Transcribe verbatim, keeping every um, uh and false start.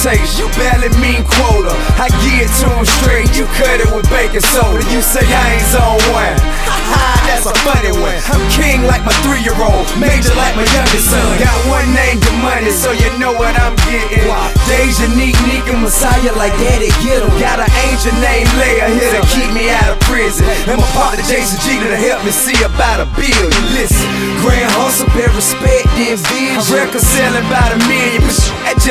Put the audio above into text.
taste. You barely mean quota. I give it to him straight, you cut it with baking soda. You say I ain't zone one. Haha, that's a funny one. I'm king like my three-year-old, major like my youngest son. Got one name, the money, so you know what I'm getting. Deja, Neek, Neek, and Messiah like daddy, get him. Got an angel named Leia here to keep me out of prison. And my partner Jason G to help me see about a bill. You listen, grand hustle, bear respect, then vision. I'm reconciling about a million, but